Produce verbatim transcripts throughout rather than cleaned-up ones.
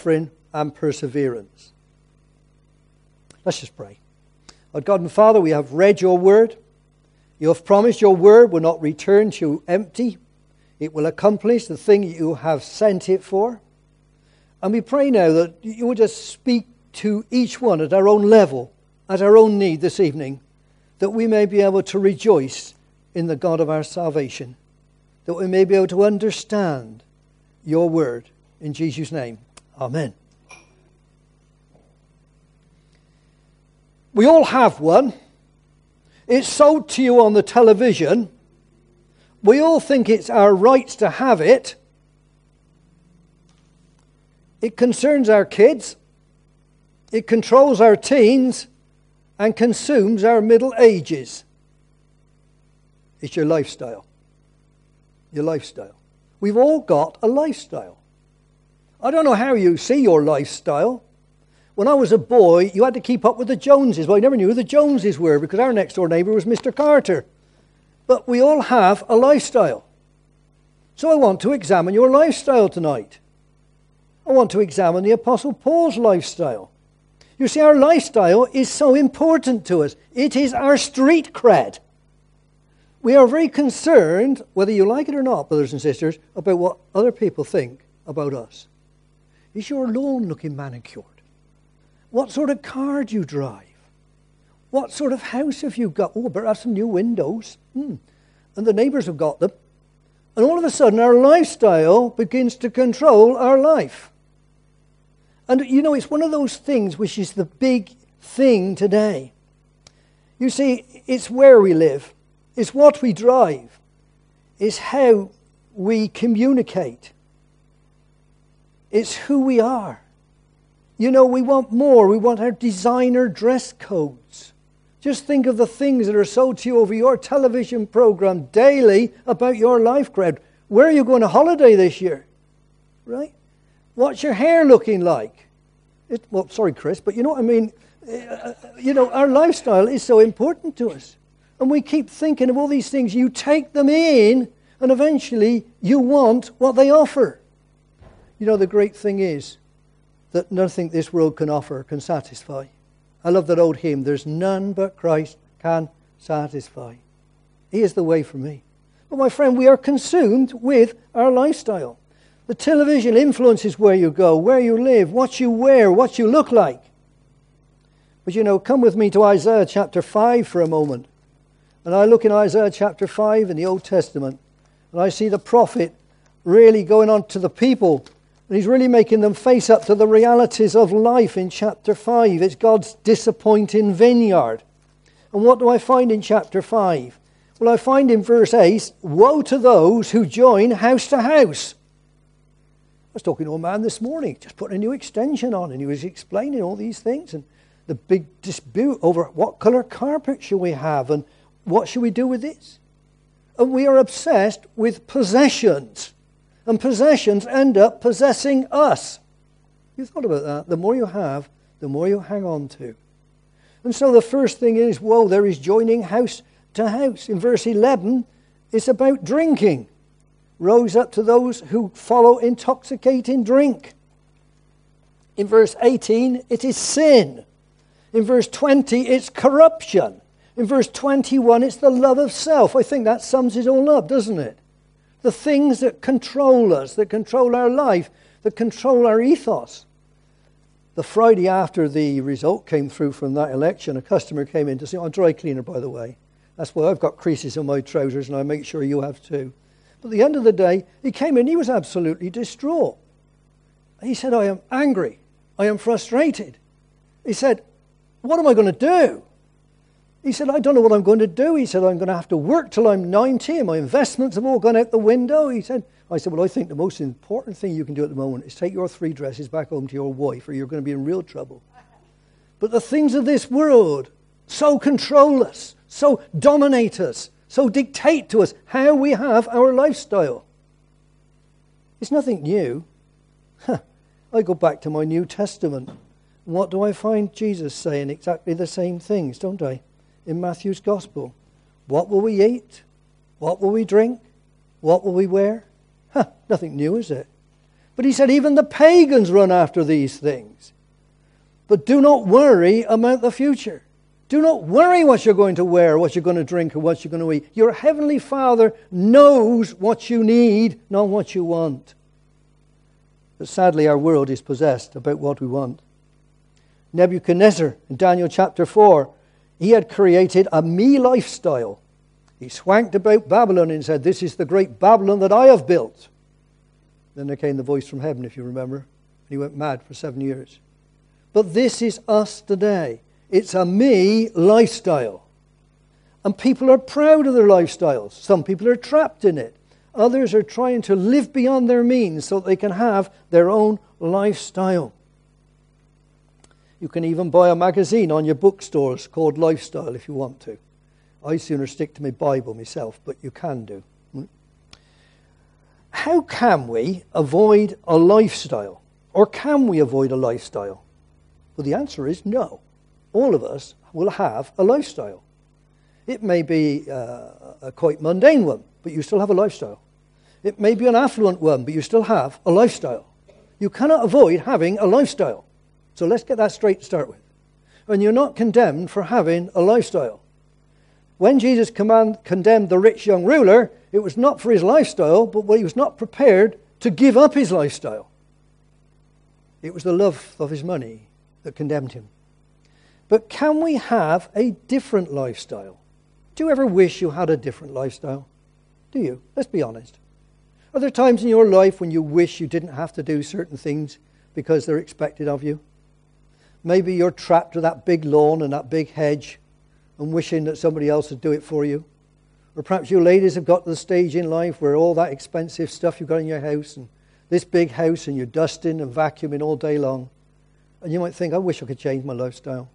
suffering and perseverance. Let's just pray. Our God and Father, we have read your word. You have promised your word will not return to you empty. It will accomplish the thing you have sent it for. And we pray now that you will just speak to each one at our own level, at our own need this evening, that we may be able to rejoice in the God of our salvation, that we may be able to understand your word. In Jesus' name, amen. We all have one. It's sold to you on the television. We all think it's our rights to have it. It concerns our kids. It controls our teens and consumes our middle ages. It's your lifestyle. Your lifestyle. We've all got a lifestyle. I don't know how you see your lifestyle. When I was a boy, you had to keep up with the Joneses. Well, I never knew who the Joneses were because our next door neighbour was Mister Carter. But we all have a lifestyle. So I want to examine your lifestyle tonight. I want to examine the Apostle Paul's lifestyle. You see, our lifestyle is so important to us. It is our street cred. We are very concerned, whether you like it or not, brothers and sisters, about what other people think about us. Is your lawn looking manicured? What sort of car do you drive? What sort of house have you got? Oh, better have some new windows. Hmm. And the neighbours have got them. And all of a sudden, our lifestyle begins to control our life. And, you know, it's one of those things which is the big thing today. You see, it's where we live. It's what we drive. It's how we communicate. It's who we are. You know, we want more. We want our designer dress codes. Just think of the things that are sold to you over your television program daily about your life cred. Where are you going on holiday this year? Right? What's your hair looking like? It, well, sorry, Chris, but you know what I mean? Uh, you know, our lifestyle is so important to us. And we keep thinking of all these things. You take them in, and eventually you want what they offer. You know, the great thing is that nothing this world can offer can satisfy. I love that old hymn, there's none but Christ can satisfy. He is the way for me. But my friend, we are consumed with our lifestyle. The television influences where you go, where you live, what you wear, what you look like. But you know, come with me to Isaiah chapter five for a moment. And I look in Isaiah chapter five in the Old Testament, and I see the prophet really going on to the people, and he's really making them face up to the realities of life in chapter five. It's God's disappointing vineyard. And what do I find in chapter five? Well, I find in verse eight, woe to those who join house to house. I was talking to a man this morning, just putting a new extension on, and he was explaining all these things, and the big dispute over what colour carpet should we have, and what should we do with this? And we are obsessed with possessions. And possessions end up possessing us. You thought about that? The more you have, the more you hang on to. And so the first thing is, whoa, there is joining house to house. In verse eleven, it's about drinking. Rose up to those who follow intoxicating drink. In verse eighteen, it is sin. In verse twenty, it's corruption. In verse twenty-one, it's the love of self. I think that sums it all up, doesn't it? The things that control us, that control our life, that control our ethos. The Friday after the result came through from that election, a customer came in to see, I'm a dry cleaner, by the way. That's why I've got creases on my trousers, and I make sure you have too. But at the end of the day, he came in, he was absolutely distraught. He said, I am angry. I am frustrated. He said, what am I going to do? He said, I don't know what I'm going to do. He said, I'm going to have to work till I'm ninety, and my investments have all gone out the window. He said, I said, well, I think the most important thing you can do at the moment is take your three dresses back home to your wife, or you're going to be in real trouble. But the things of this world so control us, so dominate us, so dictate to us how we have our lifestyle. It's nothing new. Huh. I go back to my New Testament. What do I find Jesus saying? Exactly the same things, don't I? In Matthew's Gospel. What will we eat? What will we drink? What will we wear? Huh, nothing new, is it? But he said even the pagans run after these things. But do not worry about the future. Do not worry what you're going to wear, what you're going to drink, or what you're going to eat. Your heavenly Father knows what you need, not what you want. But sadly, our world is possessed about what we want. Nebuchadnezzar, in Daniel chapter four, he had created a me lifestyle. He swanked about Babylon and said, "This is the great Babylon that I have built." Then there came the voice from heaven, if you remember. He went mad for seven years. But this is us today. It's a me lifestyle. And people are proud of their lifestyles. Some people are trapped in it. Others are trying to live beyond their means so that they can have their own lifestyle. You can even buy a magazine on your bookstores called Lifestyle if you want to. I sooner stick to my Bible myself, but you can do. How can we avoid a lifestyle? Or can we avoid a lifestyle? Well, the answer is no. All of us will have a lifestyle. It may be uh, a quite mundane one, but you still have a lifestyle. It may be an affluent one, but you still have a lifestyle. You cannot avoid having a lifestyle. So let's get that straight to start with. And you're not condemned for having a lifestyle. When Jesus command, condemned the rich young ruler, it was not for his lifestyle, but he was not prepared to give up his lifestyle. It was the love of his money that condemned him. But can we have a different lifestyle? Do you ever wish you had a different lifestyle? Do you? Let's be honest. Are there times in your life when you wish you didn't have to do certain things because they're expected of you? Maybe you're trapped to that big lawn and that big hedge and wishing that somebody else would do it for you. Or perhaps you ladies have got to the stage in life where all that expensive stuff you've got in your house and this big house and you're dusting and vacuuming all day long. And you might think, I wish I could change my lifestyle.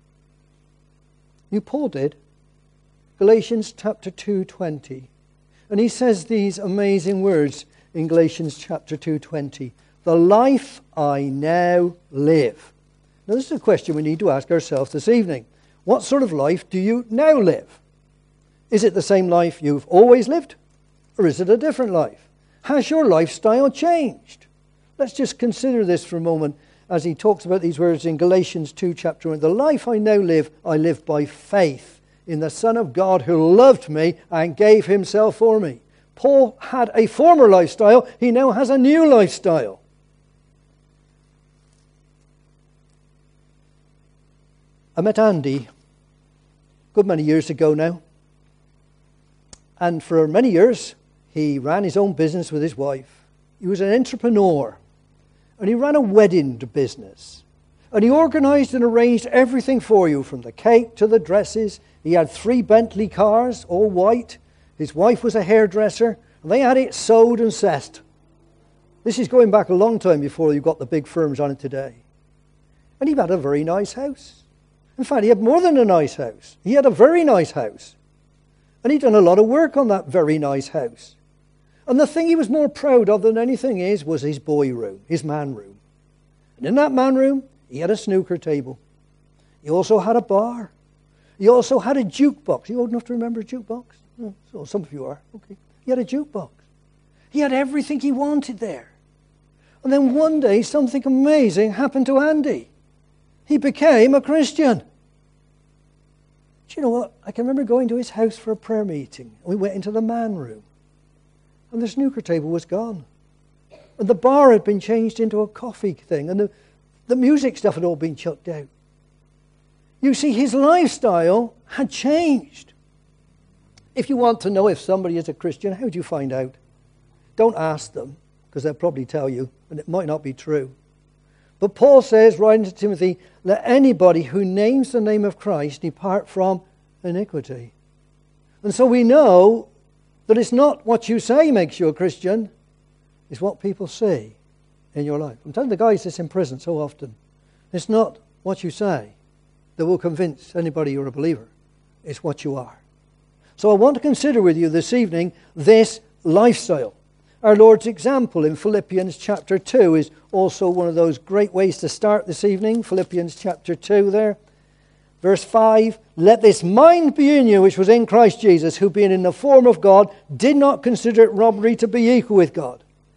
You Paul did. Galatians chapter two twenty. And he says these amazing words in Galatians chapter two twenty. The life I now live. Now this is a question we need to ask ourselves this evening. What sort of life do you now live? Is it the same life you've always lived? Or is it a different life? Has your lifestyle changed? Let's just consider this for a moment as he talks about these words in Galatians two chapter one. The life I now live, I live by faith in the Son of God who loved me and gave himself for me. Paul had a former lifestyle. He now has a new lifestyle. I met Andy a good many years ago now. And for many years, he ran his own business with his wife. He was an entrepreneur. And he ran a wedding business. And he organized and arranged everything for you, from the cake to the dresses. He had three Bentley cars, all white. His wife was a hairdresser. And they had it sewed and set. This is going back a long time before you got the big firms on it today. And he had a very nice house. In fact, he had more than a nice house. He had a very nice house. And he'd done a lot of work on that very nice house. And the thing he was more proud of than anything is was his boy room, his man room. And in that man room, he had a snooker table. He also had a bar. He also had a jukebox. You old enough to remember a jukebox? Oh, so some of you are. Okay. He had a jukebox. He had everything he wanted there. And then one day, something amazing happened to Andy. He became a Christian. Do you know what? I can remember going to his house for a prayer meeting. We went into the man room. And the snooker table was gone. And the bar had been changed into a coffee thing. And the, the music stuff had all been chucked out. You see, his lifestyle had changed. If you want to know if somebody is a Christian, how do you find out? Don't ask them, because they'll probably tell you, and it might not be true. But Paul says, writing to Timothy, let anybody who names the name of Christ depart from iniquity. And so we know that it's not what you say makes you a Christian, it's what people see in your life. I'm telling the guys this in prison so often. It's not what you say that will convince anybody you're a believer. It's what you are. So I want to consider with you this evening this lifestyle. Our Lord's example in Philippians chapter two is also one of those great ways to start this evening. Philippians chapter two there. Verse five, let this mind be in you which was in Christ Jesus, who being in the form of God, did not consider it robbery to be equal with God.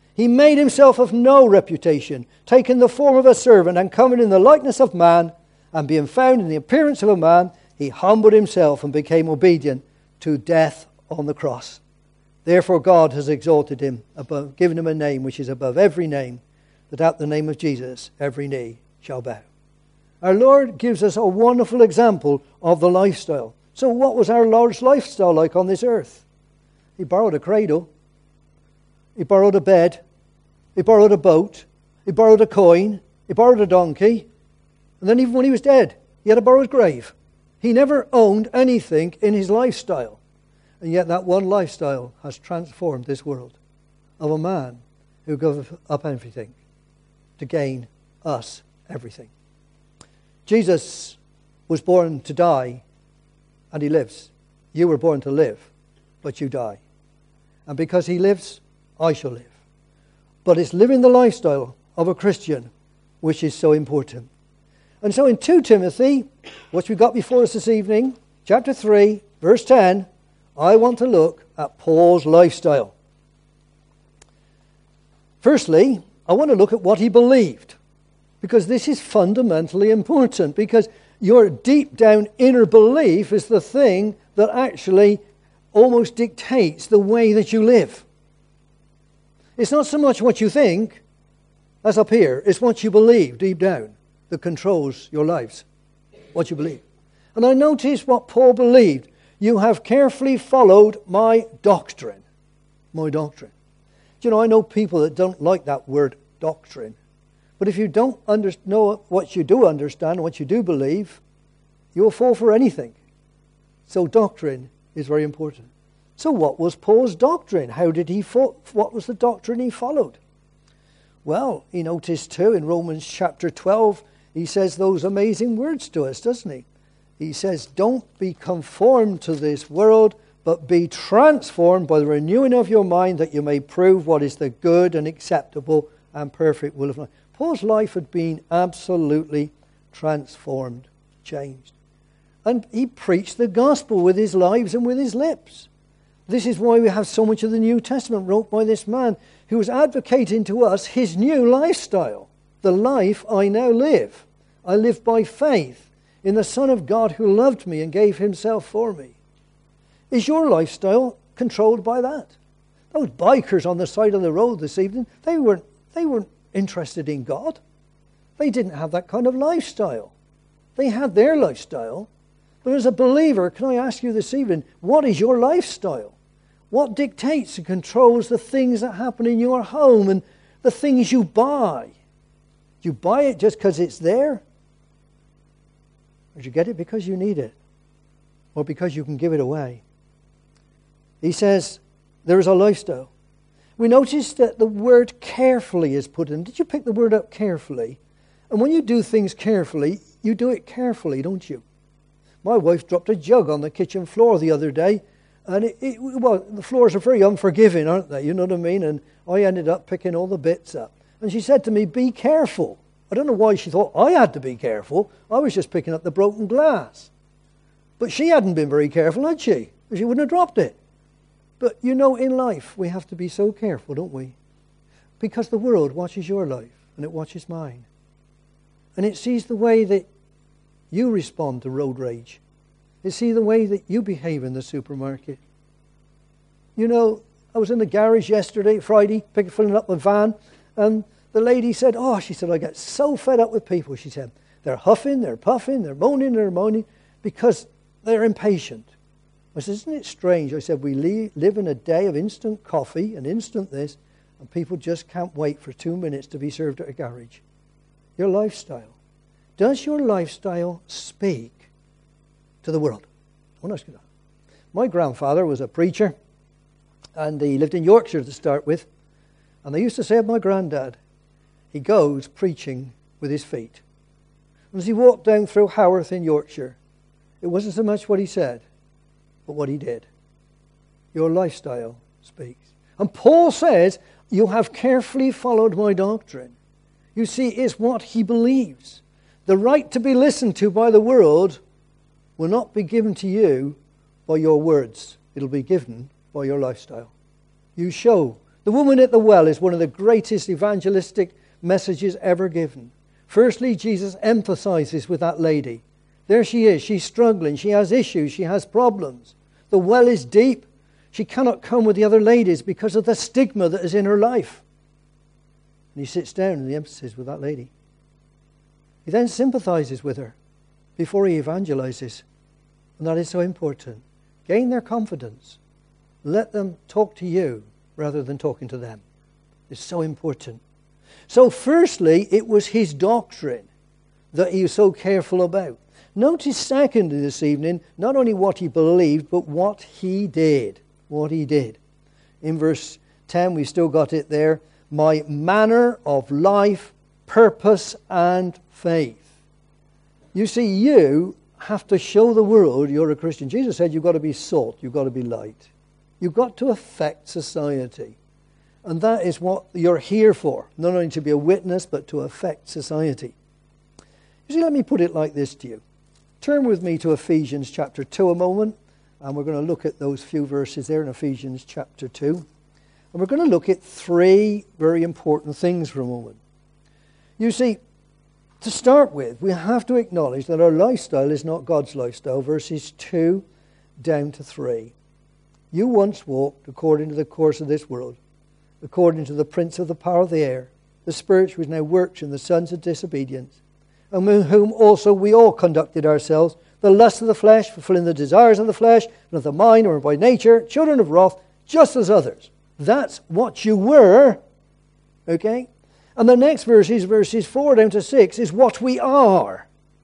He made himself of no reputation, taking the form of a servant and coming in the likeness of man, and being found in the appearance of a man, he humbled himself and became obedient to death on the cross. Therefore God has exalted him, above, given him a name which is above every name, that at the name of Jesus every knee shall bow. Our Lord gives us a wonderful example of the lifestyle. So what was our Lord's lifestyle like on this earth? He borrowed a cradle. He borrowed a bed. He borrowed a boat. He borrowed a coin. He borrowed a donkey. And then even when he was dead, he had to borrow his grave. He never owned anything in his lifestyle. And yet that one lifestyle has transformed this world of a man who gave up everything to gain us everything. Jesus was born to die, and he lives. You were born to live, but you die. And because he lives, I shall live. But it's living the lifestyle of a Christian which is so important. And so in Second Timothy, which we've got before us this evening, chapter three, verse ten, I want to look at Paul's lifestyle. Firstly, I want to look at what he believed, because this is fundamentally important, because your deep down inner belief is the thing that actually almost dictates the way that you live. It's not so much what you think, that's up here, it's what you believe deep down that controls your lives, what you believe. And I notice what Paul believed. You have carefully followed my doctrine. My doctrine. Do you know, I know people that don't like that word doctrine. But if you don't under, know what you do understand, what you do believe, you'll fall for anything. So doctrine is very important. So what was Paul's doctrine? How did he fo- what was the doctrine he followed? Well, he noticed too in Romans chapter twelve, he says those amazing words to us, doesn't he? He says, don't be conformed to this world, but be transformed by the renewing of your mind, that you may prove what is the good and acceptable and perfect will of God. Paul's life had been absolutely transformed, changed. And he preached the gospel with his lives and with his lips. This is why we have so much of the New Testament wrote by this man who was advocating to us his new lifestyle. The life I now live. I live by faith in the Son of God who loved me and gave himself for me. Is your lifestyle controlled by that? Those bikers on the side of the road this evening, they weren't, they weren't interested in God. They didn't have that kind of lifestyle. They had their lifestyle. But as a believer, can I ask you this evening, what is your lifestyle? What dictates and controls the things that happen in your home and the things you buy? Do you buy it just because it's there? Or do you get it because you need it? Or because you can give it away? He says there is a lifestyle. We notice that the word carefully is put in. Did you pick the word up, carefully? And when you do things carefully, you do it carefully, don't you? My wife dropped a jug on the kitchen floor the other day. And it, it, well, the floors are very unforgiving, aren't they? You know what I mean? And I ended up picking all the bits up. And she said to me, be careful. I don't know why she thought I had to be careful. I was just picking up the broken glass. But she hadn't been very careful, had she? She wouldn't have dropped it. But you know, in life, we have to be so careful, don't we? Because the world watches your life, and it watches mine. And it sees the way that you respond to road rage. It sees the way that you behave in the supermarket. You know, I was in the garage yesterday, Friday, picking, filling up my van, and the lady said, oh, she said, I get so fed up with people. She said, they're huffing, they're puffing, they're moaning, they're moaning, because they're impatient. I said, isn't it strange? I said, we live in a day of instant coffee and instant this, and people just can't wait for two minutes to be served at a garage. Your lifestyle. Does your lifestyle speak to the world? I want to ask you that. My grandfather was a preacher, and he lived in Yorkshire to start with, and they used to say of my granddad, he goes preaching with his feet. And as he walked down through Haworth in Yorkshire, it wasn't so much what he said, but what he did. Your lifestyle speaks. And Paul says, you have carefully followed my doctrine. You see, it's what he believes. The right to be listened to by the world will not be given to you by your words. It'll be given by your lifestyle. You show The woman at the well is one of the greatest evangelistic messages ever given. Firstly, Jesus emphasizes with that lady. There she is. She's struggling. She has issues. She has problems. The well is deep. She cannot come with the other ladies because of the stigma that is in her life. And he sits down and he emphasizes with that lady. He then sympathizes with her before he evangelizes. And that is so important. Gain their confidence. Let them talk to you rather than talking to them. It's so important. So firstly, it was his doctrine that he was so careful about. Notice secondly this evening, not only what he believed, but what he did. What he did. In verse ten, we've still got it there. My manner of life, purpose, and faith. You see, you have to show the world you're a Christian. Jesus said you've got to be salt, you've got to be light. You've got to affect society. And that is what you're here for. Not only to be a witness, but to affect society. You see, let me put it like this to you. Turn with me to Ephesians chapter two a moment. And we're going to look at those few verses there in Ephesians chapter two. And we're going to look at three very important things for a moment. You see, to start with, we have to acknowledge that our lifestyle is not God's lifestyle. Verses two down to three. You once walked according to the course of this world, according to the prince of the power of the air, the spirit which now works in the sons of disobedience, and with whom also we all conducted ourselves, the lust of the flesh, fulfilling the desires of the flesh, and of the mind, or by nature, children of wrath, just as others. That's what you were. Okay? And the next verses, verses four down to six, is what we are.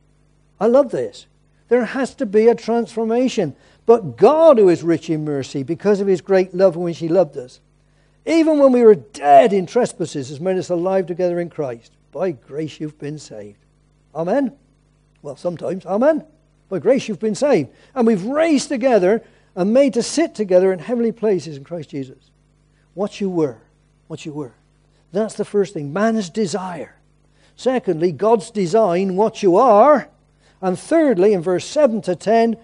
I love this. There has to be a transformation. But God, who is rich in mercy, because of his great love in which he loved us, even when we were dead in trespasses, has made us alive together in Christ. By grace you've been saved. Amen? Well, sometimes. Amen? By grace you've been saved. And we've raised together and made to sit together in heavenly places in Christ Jesus. What you were. What you were. That's the first thing. Man's desire. Secondly, God's design, what you are. And thirdly, in verse seven to ten,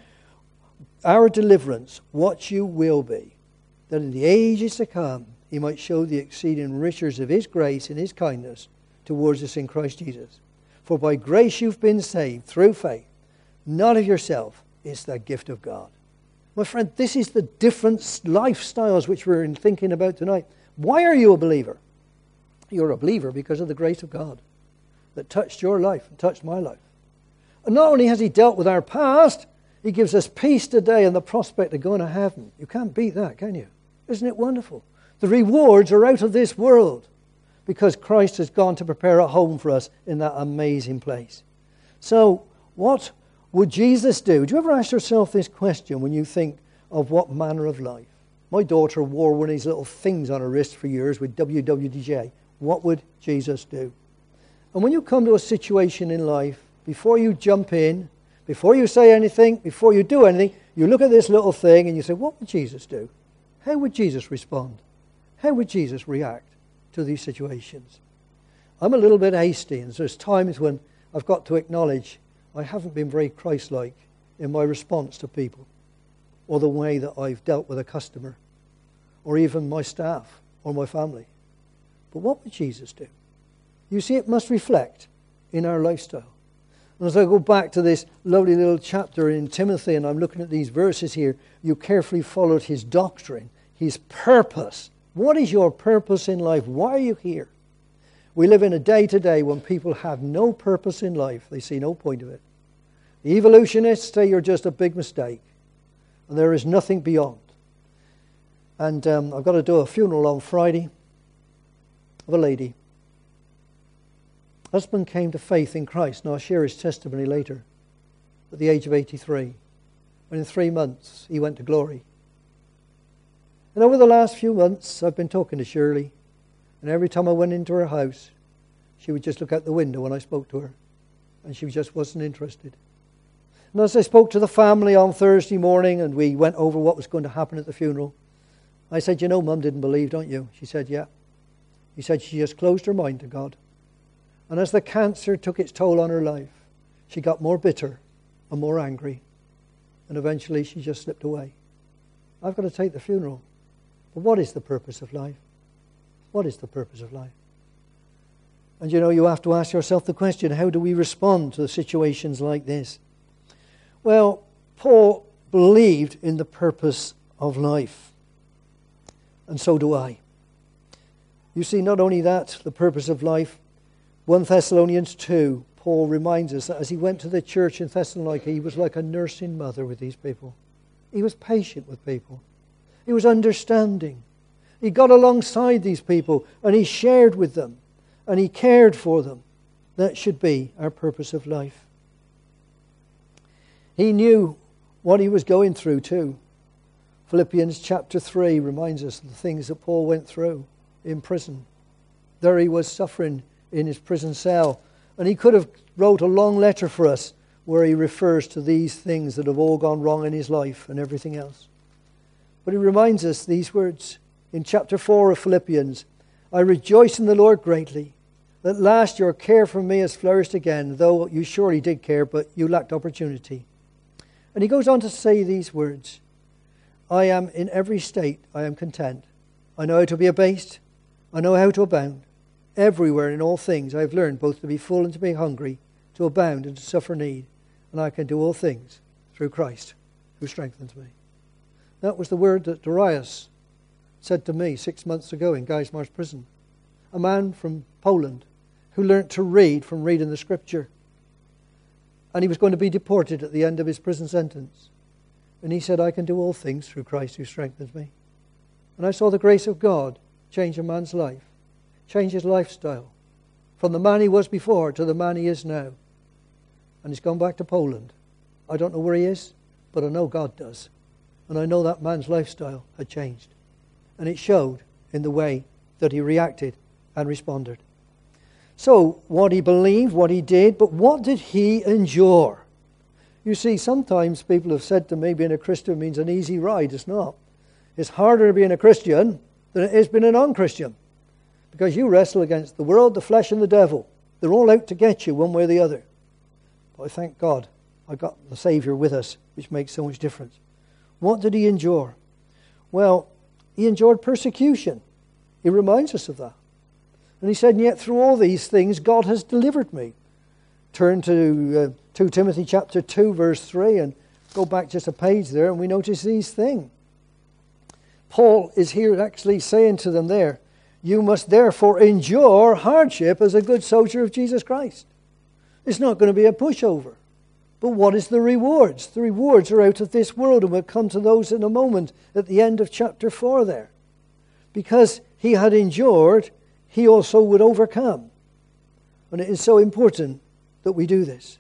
our deliverance, what you will be. That in the ages to come, he might show the exceeding riches of his grace and his kindness towards us in Christ Jesus. For by grace you've been saved through faith, not of yourself, it's the gift of God. My friend, this is the different lifestyles which we're thinking about tonight. Why are you a believer? You're a believer because of the grace of God that touched your life and touched my life. And not only has he dealt with our past, he gives us peace today and the prospect of going to heaven. You can't beat that, can you? Isn't it wonderful? The rewards are out of this world because Christ has gone to prepare a home for us in that amazing place. So, what would Jesus do? Do you ever ask yourself this question when you think of what manner of life? My daughter wore one of these little things on her wrist for years with W W D J. What would Jesus do? And when you come to a situation in life, before you jump in, before you say anything, before you do anything, you look at this little thing and you say, what would Jesus do? How would Jesus respond? How would Jesus react to these situations? I'm a little bit hasty, and there's times when I've got to acknowledge I haven't been very Christ-like in my response to people, or the way that I've dealt with a customer, or even my staff, or my family. But what would Jesus do? You see, it must reflect in our lifestyle. And as I go back to this lovely little chapter in Timothy, and I'm looking at these verses here, you carefully followed his doctrine, his purpose. What is your purpose in life? Why are you here? We live in a day today when people have no purpose in life. They see no point of it. The evolutionists say you're just a big mistake, and there is nothing beyond. And um, I've got to do a funeral on Friday of a lady. Husband came to faith in Christ, and I'll share his testimony later, at the age of eighty-three. And in three months, he went to glory. And over the last few months, I've been talking to Shirley, and every time I went into her house, she would just look out the window when I spoke to her, and she just wasn't interested. And as I spoke to the family on Thursday morning, and we went over what was going to happen at the funeral, I said, you know, Mum didn't believe, don't you? She said, yeah. He said she just closed her mind to God. And as the cancer took its toll on her life, she got more bitter and more angry. And eventually she just slipped away. I've got to take the funeral. But what is the purpose of life? What is the purpose of life? And you know, you have to ask yourself the question, how do we respond to situations like this? Well, Paul believed in the purpose of life. And so do I. You see, not only that, the purpose of life, First Thessalonians two, Paul reminds us that as he went to the church in Thessalonica, he was like a nursing mother with these people. He was patient with people. He was understanding. He got alongside these people and he shared with them and he cared for them. That should be our purpose of life. He knew what he was going through too. Philippians chapter three reminds us of the things that Paul went through in prison. There he was suffering in his prison cell. And he could have wrote a long letter for us where he refers to these things that have all gone wrong in his life and everything else. But he reminds us these words in chapter four of Philippians. I rejoice in the Lord greatly that at last your care for me has flourished again, though you surely did care, but you lacked opportunity. And he goes on to say these words. I am in every state, I am content. I know how to be abased. I know how to abound. Everywhere and in all things I have learned both to be full and to be hungry, to abound and to suffer need. And I can do all things through Christ who strengthens me. That was the word that Darius said to me six months ago in Geismar's prison. A man from Poland who learnt to read from reading the scripture. And he was going to be deported at the end of his prison sentence. And he said, I can do all things through Christ who strengthens me. And I saw the grace of God change a man's life. Change his lifestyle. From the man he was before to the man he is now. And he's gone back to Poland. I don't know where he is, but I know God does. And I know that man's lifestyle had changed. And it showed in the way that he reacted and responded. So, what he believed, what he did, but what did he endure? You see, sometimes people have said to me, being a Christian means an easy ride. It's not. It's harder being a Christian than it is being a non-Christian. Because you wrestle against the world, the flesh, and the devil. They're all out to get you one way or the other. But I thank God I got the Saviour with us, which makes so much difference. What did he endure? Well, he endured persecution. He reminds us of that. And he said, and yet through all these things, God has delivered me. Turn to uh, Second Timothy chapter two, verse three, and go back just a page there, and we notice these things. Paul is here actually saying to them there, you must therefore endure hardship as a good soldier of Jesus Christ. It's not going to be a pushover. But what is the rewards? The rewards are out of this world, and we'll come to those in a moment at the end of chapter four there. Because he had endured, he also would overcome. And it is so important that we do this.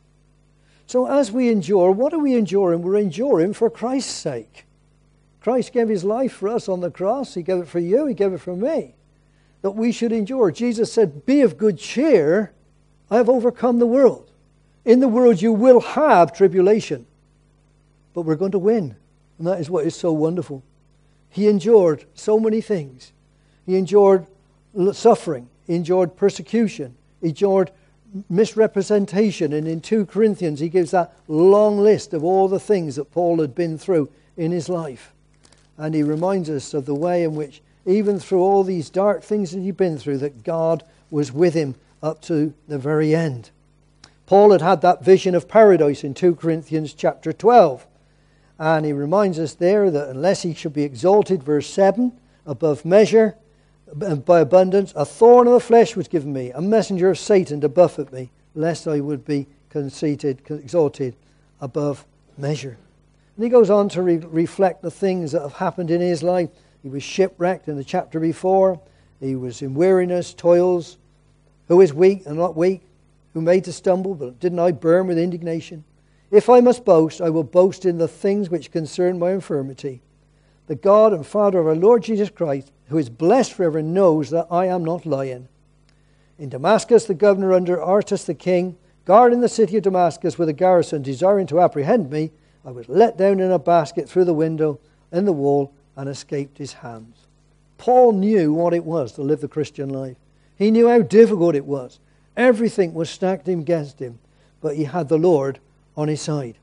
So as we endure, what are we enduring? We're enduring for Christ's sake. Christ gave his life for us on the cross. He gave it for you. He gave it for me. That we should endure. Jesus said, be of good cheer. I have overcome the world. In the world you will have tribulation. But we're going to win. And that is what is so wonderful. He endured so many things. He endured suffering. He endured persecution. He endured misrepresentation. And in Second Corinthians he gives that long list of all the things that Paul had been through in his life. And he reminds us of the way in which even through all these dark things that he'd been through, that God was with him up to the very end. Paul had had that vision of paradise in Second Corinthians chapter twelve. And he reminds us there that unless he should be exalted, verse seven, above measure, by abundance, a thorn of the flesh was given me, a messenger of Satan to buffet me, lest I would be conceited, exalted above measure. And he goes on to re- reflect the things that have happened in his life. He was shipwrecked in the chapter before. He was in weariness, toils. Who is weak and not weak? Who made to stumble, but didn't I burn with indignation? If I must boast, I will boast in the things which concern my infirmity. The God and Father of our Lord Jesus Christ, who is blessed forever, knows that I am not lying. In Damascus, the governor under Aretas the king, guarding the city of Damascus with a garrison, desiring to apprehend me, I was let down in a basket through the window in the wall and escaped his hands. Paul knew what it was to live the Christian life. He knew how difficult it was. Everything was stacked against him, but he had the Lord on his side.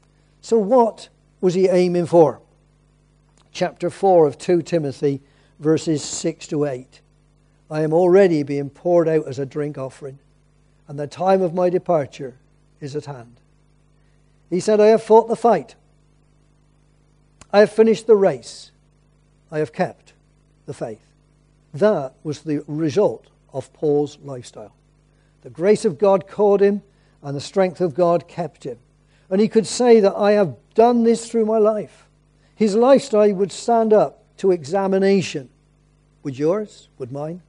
So what was he aiming for? Chapter four of Second Timothy, verses six to eight. I am already being poured out as a drink offering, and the time of my departure is at hand. He said, I have fought the fight. I have finished the race. I have kept the faith. That was the result of Paul's lifestyle. The grace of God caught him, and the strength of God kept him. And he could say that I have done this through my life. His lifestyle would stand up to examination. Would yours? Would mine?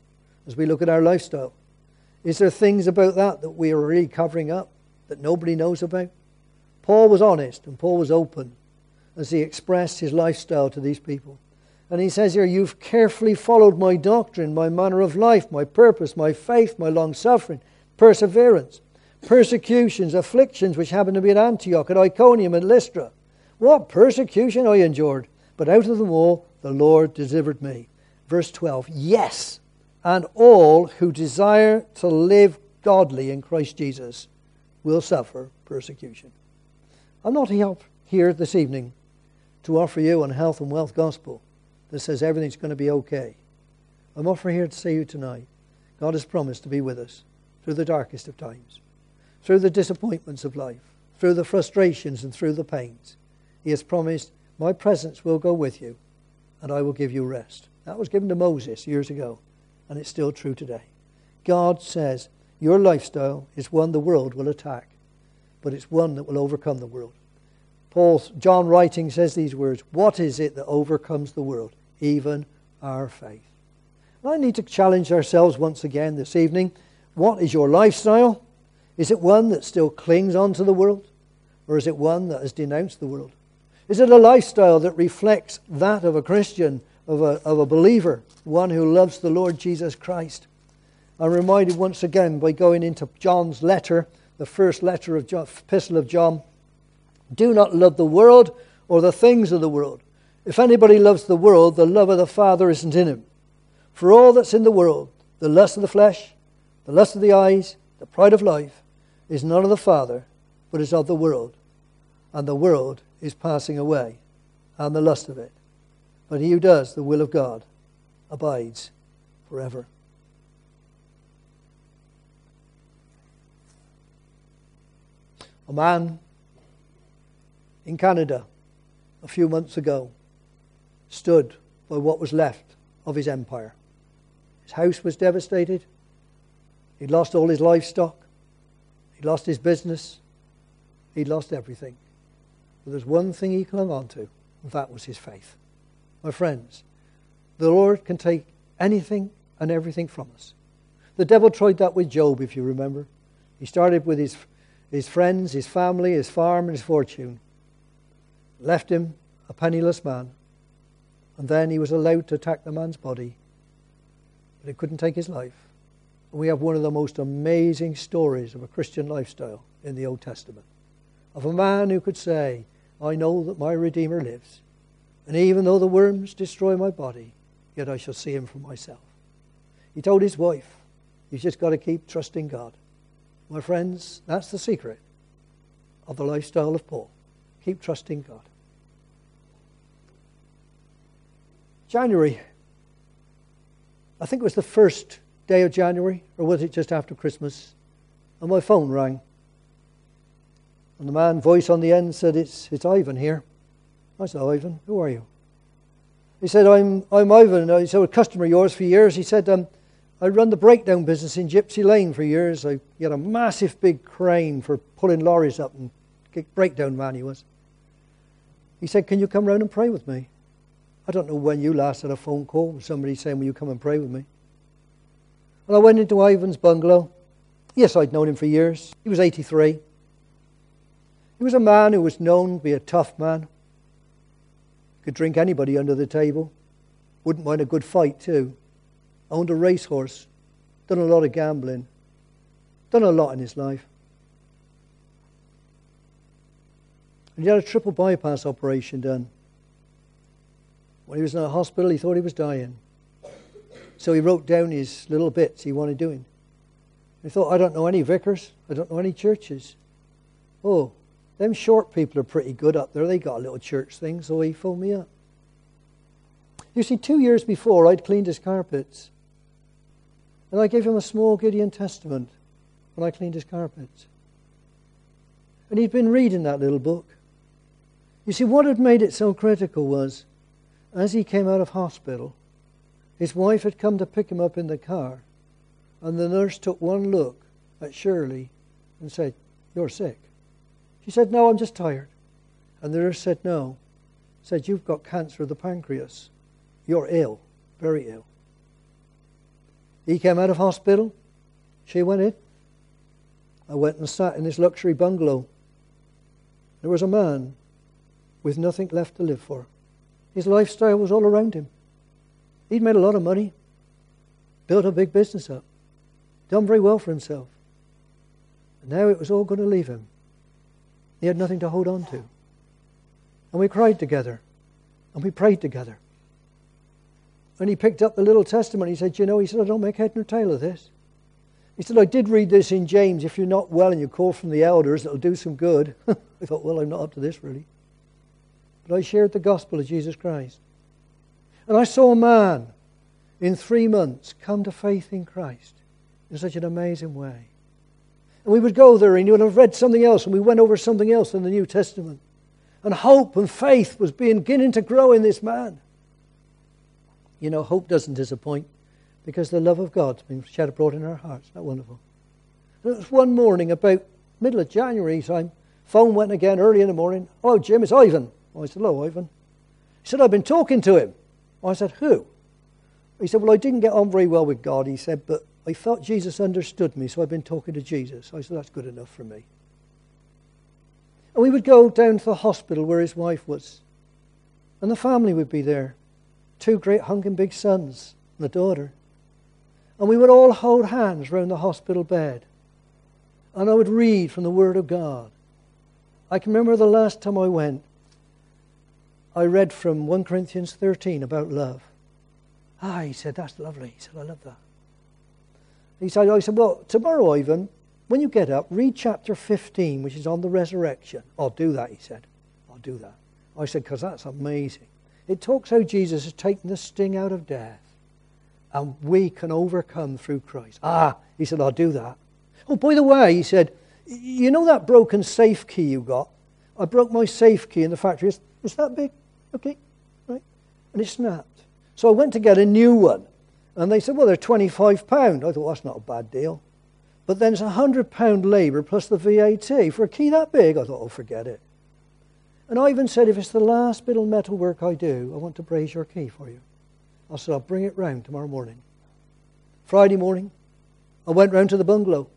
As we look at our lifestyle, is there things about that that we are really covering up, that nobody knows about? Paul was honest and Paul was open as he expressed his lifestyle to these people. And he says here, you've carefully followed my doctrine, my manner of life, my purpose, my faith, my long-suffering, perseverance, persecutions, afflictions which happened to be at Antioch, at Iconium, and Lystra. What persecution I endured, but out of them all the Lord delivered me. Verse twelve, yes, and all who desire to live godly in Christ Jesus will suffer persecution. I'm not here this evening to offer you an health and wealth gospel that says everything's going to be okay. I'm offering here to say to you tonight, God has promised to be with us through the darkest of times, through the disappointments of life, through the frustrations and through the pains. He has promised, my presence will go with you and I will give you rest. That was given to Moses years ago, and it's still true today. God says, your lifestyle is one the world will attack, but it's one that will overcome the world. Paul, John writing says these words, what is it that overcomes the world? Even our faith. And I need to challenge ourselves once again this evening. What is your lifestyle? Is it one that still clings on to the world? Or is it one that has denounced the world? Is it a lifestyle that reflects that of a Christian, of a, of a believer, one who loves the Lord Jesus Christ? I'm reminded once again by going into John's letter, the first letter of John, epistle of John. Do not love the world or the things of the world. If anybody loves the world, the love of the Father isn't in him. For all that's in the world, the lust of the flesh, the lust of the eyes, the pride of life, is not of the Father, but is of the world. And the world is passing away, and the lust of it. But he who does the will of God abides forever. A man in Canada a few months ago stood by what was left of his empire. His house was devastated. He'd lost all his livestock. He'd lost his business. He'd lost everything. But there's one thing he clung on to, and that was his faith. My friends, the Lord can take anything and everything from us. The devil tried that with Job, if you remember. He started with his, his friends, his family, his farm, and his fortune. Left him a penniless man. And then he was allowed to attack the man's body. But it couldn't take his life. And we have one of the most amazing stories of a Christian lifestyle in the Old Testament. Of a man who could say, I know that my Redeemer lives. And even though the worms destroy my body, yet I shall see him for myself. He told his wife, you've just got to keep trusting God. My friends, that's the secret of the lifestyle of Paul. Keep trusting God. January. I think it was the first day of January, or was it just after Christmas? And my phone rang. And the man, voice on the end, said, it's it's Ivan here. I said, Ivan, who are you? He said, I'm I'm Ivan. I said, a customer of yours for years. He said, um, I run the breakdown business in Gypsy Lane for years. I had a massive big crane for pulling lorries up, and breakdown man he was. He said, can you come round and pray with me? I don't know when you last had a phone call with somebody saying, will you come and pray with me? And I went into Ivan's bungalow. Yes, I'd known him for years. He was eighty-three. He was a man who was known to be a tough man. Could drink anybody under the table. Wouldn't mind a good fight too. Owned a racehorse. Done a lot of gambling. Done a lot in his life. And he had a triple bypass operation done. When he was in a hospital, he thought he was dying. So he wrote down his little bits he wanted doing. He thought, I don't know any vicars. I don't know any churches. Oh, them short people are pretty good up there. They got a little church thing, so he phoned me up. You see, two years before, I'd cleaned his carpets. And I gave him a small Gideon Testament when I cleaned his carpets. And he'd been reading that little book. You see, what had made it so critical was, as he came out of hospital, his wife had come to pick him up in the car, and the nurse took one look at Shirley and said, "You're sick." She said, "No, I'm just tired." And the nurse said, "No." Said, "You've got cancer of the pancreas. You're ill, very ill." He came out of hospital. She went in. I went and sat in this luxury bungalow. There was a man with nothing left to live for. His lifestyle was all around him. He'd made a lot of money, built a big business up, done very well for himself. And now it was all going to leave him. He had nothing to hold on to. And we cried together, and we prayed together. And he picked up the little testament. He said, "You know," he said, "I don't make head nor tail of this." He said, "I did read this in James. If you're not well and you call from the elders, it'll do some good." I thought, well, I'm not up to this really. But I shared the gospel of Jesus Christ. And I saw a man in three months come to faith in Christ in such an amazing way. And we would go there and he would have read something else and we went over something else in the New Testament. And hope and faith was beginning to grow in this man. You know, hope doesn't disappoint because the love of God's been shed abroad in our hearts. Isn't that wonderful? And it was one morning about middle of January time, phone went again early in the morning. "Hello, Jim, it's Ivan." I said, "Hello, Ivan." He said, "I've been talking to him." I said, "Who?" He said, "Well, I didn't get on very well with God," he said, "but I felt Jesus understood me, so I've been talking to Jesus." I said, "That's good enough for me." And we would go down to the hospital where his wife was. And the family would be there. Two great hunking big sons and a daughter. And we would all hold hands round the hospital bed. And I would read from the Word of God. I can remember the last time I went, I read from First Corinthians thirteen about love. Ah, he said, "That's lovely." He said, "I love that." He said, I said, "Well, tomorrow, Ivan, when you get up, read chapter fifteen, which is on the resurrection." "I'll do that," he said. "I'll do that." I said, "Because that's amazing. It talks how Jesus has taken the sting out of death. And we can overcome through Christ." "Ah," he said, "I'll do that." "Oh, by the way," he said, "you know that broken safe key you got? I broke my safe key in the factory. It's, it's that big. Okay, right?" And it snapped. So I went to get a new one. And they said, "Well, they're twenty-five pounds. I thought, well, that's not a bad deal. But then it's one hundred pounds labour plus the V A T for a key that big. I thought, oh, forget it. And Ivan said, "If it's the last bit of metal work I do, I want to braze your key for you." I said, "I'll bring it round tomorrow morning." Friday morning, I went round to the bungalow.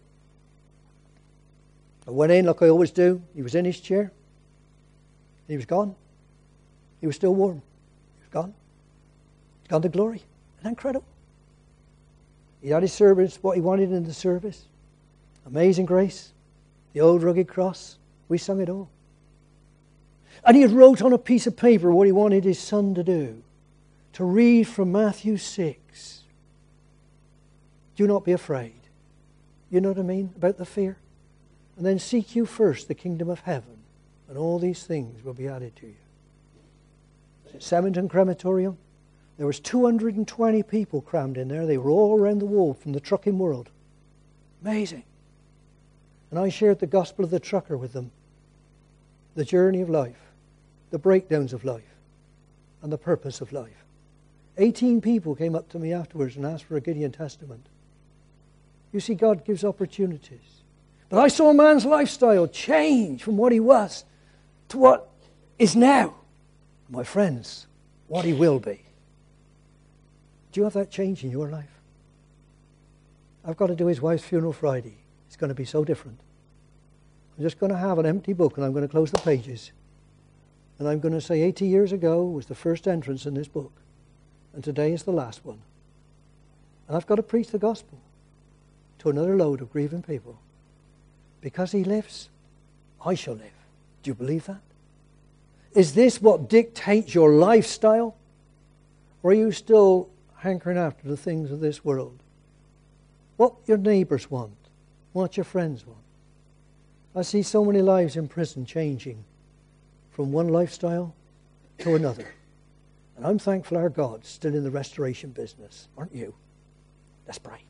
I went in like I always do. He was in his chair. He was gone. He was still warm. He was gone. He's gone to glory. Isn't that incredible? He had his service, what he wanted in the service. Amazing Grace. The Old Rugged Cross. We sung it all. And he had wrote on a piece of paper what he wanted his son to do. To read from Matthew six. Do not be afraid. You know what I mean about the fear? And then seek you first the kingdom of heaven. And all these things will be added to you. At Seventon Crematorium, there was two hundred twenty people crammed in there. They were all around the wall from the trucking world. Amazing. And I shared the gospel of the trucker with them. The journey of life. The breakdowns of life. And the purpose of life. Eighteen people came up to me afterwards and asked for a Gideon Testament. You see, God gives opportunities. But I saw a man's lifestyle change from what he was to what is now. My friends, what he will be. Do you have that change in your life? I've got to do his wife's funeral Friday. It's going to be so different. I'm just going to have an empty book and I'm going to close the pages. And I'm going to say eighty years ago was the first entrance in this book. And today is the last one. And I've got to preach the gospel to another load of grieving people. Because he lives, I shall live. Do you believe that? Is this what dictates your lifestyle? Or are you still hankering after the things of this world? What your neighbours want, what your friends want. I see so many lives in prison changing from one lifestyle to another. And I'm thankful our God's still in the restoration business, aren't you? Let's pray.